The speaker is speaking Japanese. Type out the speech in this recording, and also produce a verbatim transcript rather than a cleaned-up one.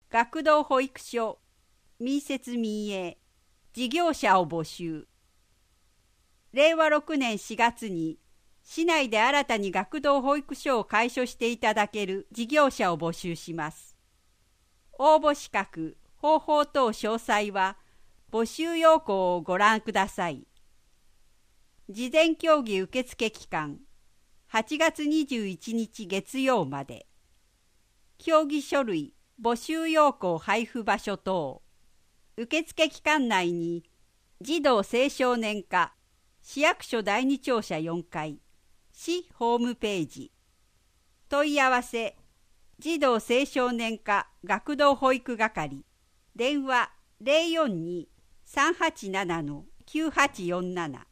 学童保育所民設民営事業者を募集。れいわろくねんしがつに市内で新たに学童保育所を開所していただける事業者を募集します。応募資格、方法等詳細は募集要項をご覧ください。事前協議受付期間はちがつにじゅういちにち月曜まで。協議書類、募集要項配布場所等。受付期間内に児童青少年課市役所だいに庁舎よんかい市ホームページ。問い合わせ児童青少年課学童保育係電話 ゼロよんに さんはちなな きゅうはちよんなな